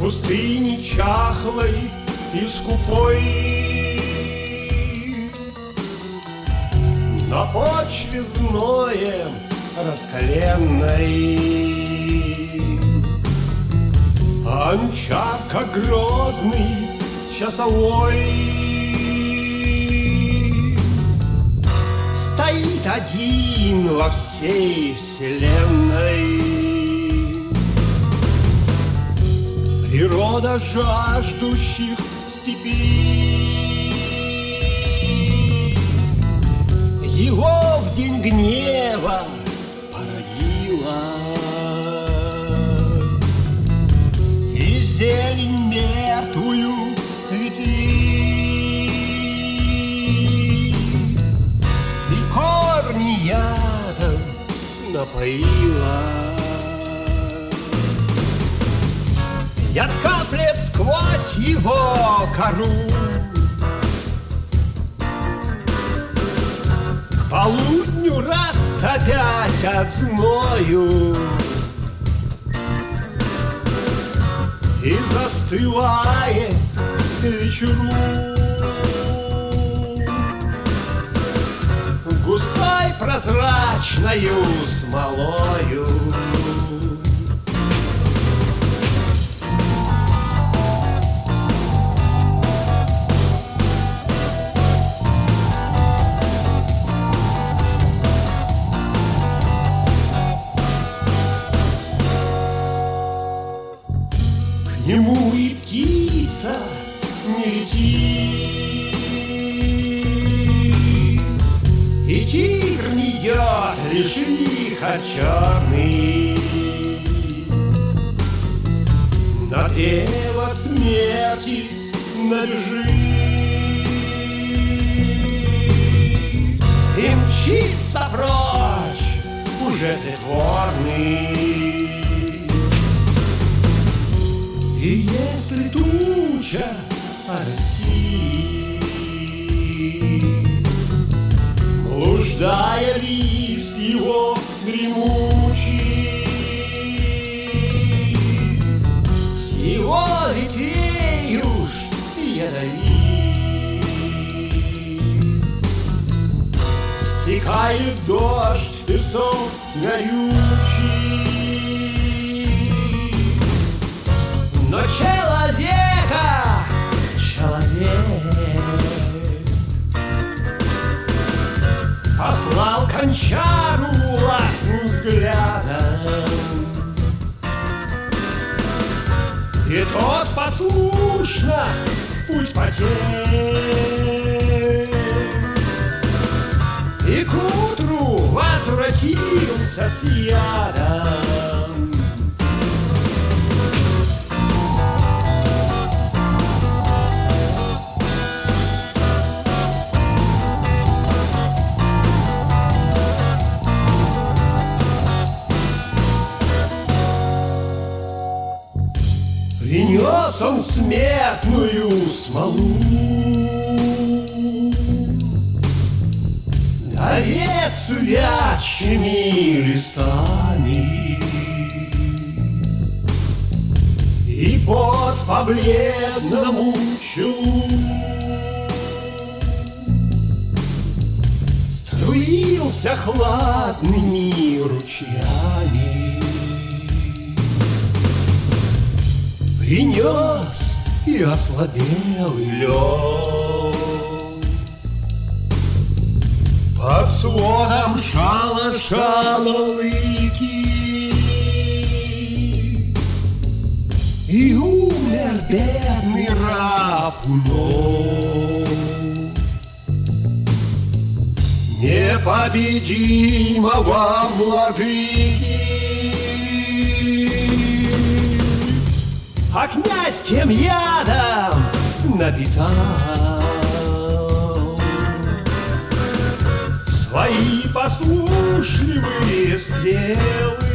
пустыни чахлой и скупой, на почве зноем раскаленной. Анчар, грозный часовой, стоит один во всей вселенной. Природа жаждущих степей его в день гнева породила, и зелень мертвую ветвей, и корни ядом напоила. Яд каплет сквозь его кору, к полудню растопясь от зною, и застывает к вечеру густой прозрачною смолою. К нему и птица не летит, и тигр не идет, лишь лихо черный. На древо смерти набежит и мчится прочь уже притворный. И если туча о России, блуждая лист его гремучий, с его ветвей уж ядовит, стекает дождь, песок горючий. Но человека, человек послал к Анчару властным взглядом, и тот послушно путь потек, и к утру возвратился с ядом. Принес он смертную смолу, овец вячими листами, и пот по бледному челу струился хладными ручьями. Принес и ослабелый лед под сводом шалаша лыки, и умер бедный раб вновь, непобедимого владыки. А князь тем ядом напитал свои послушливые стрелы,